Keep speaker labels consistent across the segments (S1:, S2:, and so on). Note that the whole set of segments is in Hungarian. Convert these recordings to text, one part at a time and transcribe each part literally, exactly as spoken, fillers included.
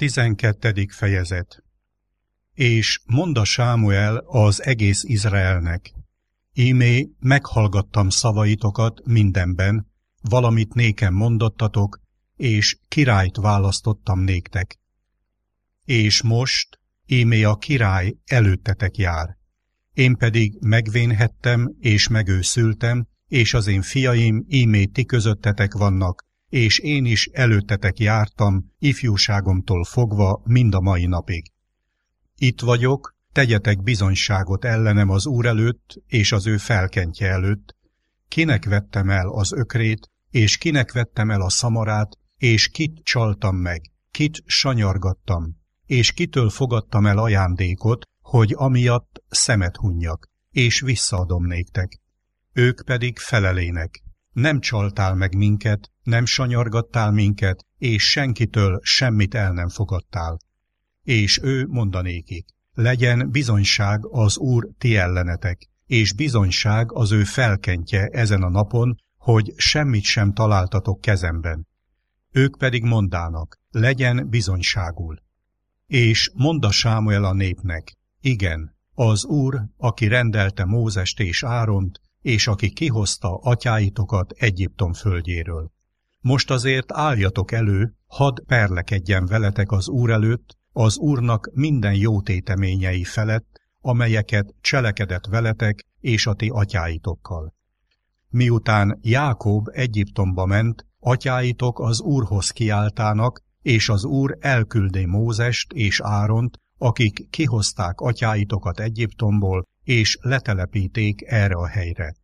S1: Tizenkettedik fejezet. És mondta Sámuel az egész Izraelnek: Ímé, meghallgattam szavaitokat mindenben, valamit nékem mondottatok, és királyt választottam néktek. És most, ímé a király előttetek jár. Én pedig megvénhettem, és megőszültem, és az én fiaim ímé ti közöttetek vannak, és én is előttetek jártam, ifjúságomtól fogva mind a mai napig. Itt vagyok, tegyetek bizonyságot ellenem az Úr előtt, és az ő felkentje előtt. Kinek vettem el az ökrét, és kinek vettem el a szamarát, és kit csaltam meg, kit sanyargattam, és kitől fogadtam el ajándékot, hogy amiatt szemet hunjak, és visszaadom néktek. Ők pedig felelének: nem csaltál meg minket, nem sanyargattál minket, és senkitől semmit el nem fogadtál. És ő mondanékik: legyen bizonyság az Úr ti ellenetek, és bizonyság az ő felkentje ezen a napon, hogy semmit sem találtatok kezemben. Ők pedig mondának: legyen bizonyságul. És mondta Sámuel a népnek: igen, az Úr, aki rendelte Mózest és Áront, és aki kihozta atyáitokat Egyiptom földjéről. Most azért álljatok elő, hadd perlekedjen veletek az Úr előtt, az Úrnak minden jó téteményei felett, amelyeket cselekedett veletek és a ti atyáitokkal. Miután Jákob Egyiptomba ment, atyáitok az Úrhoz kiáltának, és az Úr elküldé Mózest és Áront, akik kihozták atyáitokat Egyiptomból, és letelepíték erre a helyre.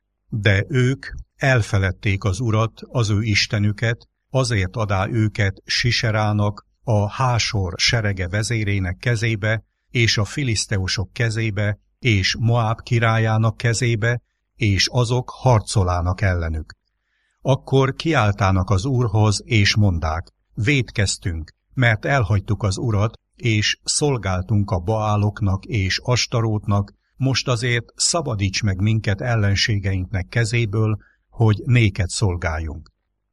S1: De ők elfeledték az Urat, az ő Istenüket, azért adá őket Siserának, a Hásor serege vezérének kezébe, és a filiszteusok kezébe, és Moáb királyának kezébe, és azok harcolának ellenük. Akkor kiáltának az Úrhoz, és mondák: vétkeztünk, mert elhagytuk az Urat, és szolgáltunk a Baáloknak és Astarótnak, most azért szabadíts meg minket ellenségeinknek kezéből, hogy néked szolgáljunk.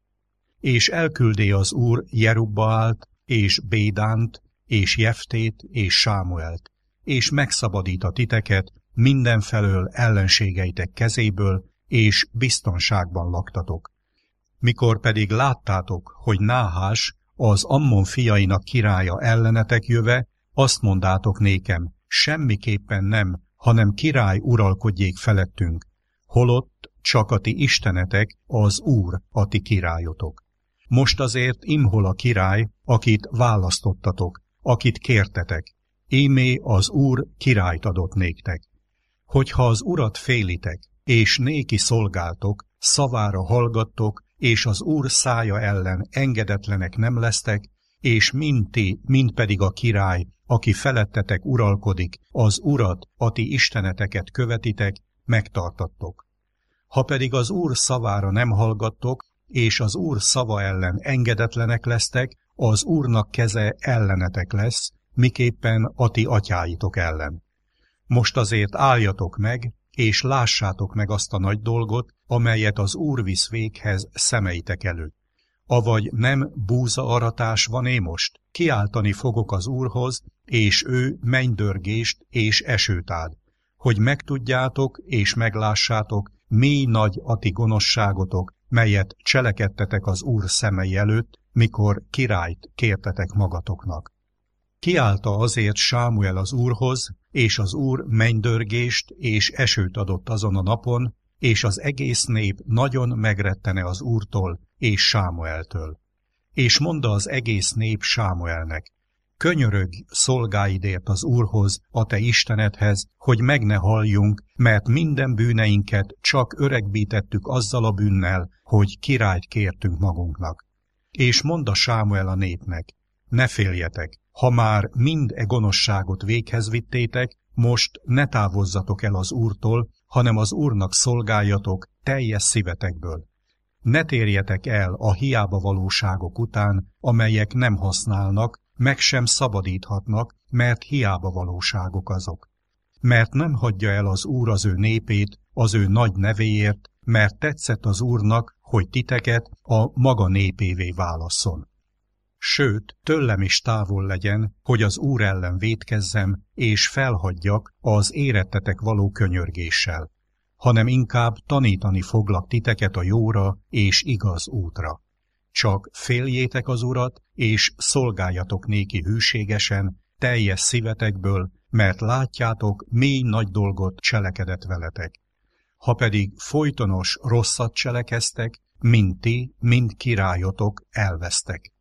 S1: És elküldé az Úr Jerubbaált, és Bédánt, és Jeftét, és Sámuelt, és megszabadít a titeket mindenfelől ellenségeitek kezéből, és biztonságban laktatok. Mikor pedig láttátok, hogy Náhás, az Ammon fiainak királya ellenetek jöve, azt mondátok nékem: semmiképpen nem, hanem király uralkodjék felettünk, holott csak a ti istenetek, az Úr a ti királyotok. Most azért imhol a király, akit választottatok, akit kértetek, ímé az Úr királyt adott néktek. Hogyha az Urat félitek, és néki szolgáltok, szavára hallgattok, és az Úr szája ellen engedetlenek nem lesztek, és mind ti, mind pedig a király, aki felettetek uralkodik, az Urat, a ti isteneteket követitek, megtartattok. Ha pedig az Úr szavára nem hallgattok, és az Úr szava ellen engedetlenek lesztek, az Úrnak keze ellenetek lesz, miképpen a ti atyáitok ellen. Most azért álljatok meg, és lássátok meg azt a nagy dolgot, amelyet az Úr visz véghez szemeitek előtt. Avagy nem búzaaratás van-e most? Kiáltani fogok az Úrhoz, és ő mennydörgést és esőt ad, hogy megtudjátok és meglássátok, mély nagy a ti gonoszságotok, melyet cselekedtetek az Úr szemei előtt, mikor királyt kértetek magatoknak. Kiállta azért Sámuel az Úrhoz, és az Úr mennydörgést és esőt adott azon a napon, és az egész nép nagyon megrettene az Úrtól és Sámueltől. És mondta az egész nép Sámuelnek: könyörögj szolgáidért az Úrhoz, a te Istenedhez, hogy meg ne halljunk, mert minden bűneinket csak öregbítettük azzal a bűnnel, hogy királyt kértünk magunknak. És mondta Sámuel a népnek: ne féljetek, ha már mind e gonoszságot véghez vittétek, most ne távozzatok el az Úrtól, hanem az Úrnak szolgáljatok teljes szívetekből. Ne térjetek el a hiába valóságok után, amelyek nem használnak, meg sem szabadíthatnak, mert hiába valóságok azok. Mert nem hagyja el az Úr az ő népét, az ő nagy nevéért, mert tetszett az Úrnak, hogy titeket a maga népévé válasszon. Sőt, tőlem is távol legyen, hogy az Úr ellen vétkezzem, és felhagyjak az érettetek való könyörgéssel, hanem inkább tanítani foglak titeket a jóra és igaz útra. Csak féljétek az Urat, és szolgáljatok néki hűségesen, teljes szívetekből, mert látjátok, mély nagy dolgot cselekedett veletek. Ha pedig folytonos rosszat cselekeztek, mind ti, mind királyotok elvesztek.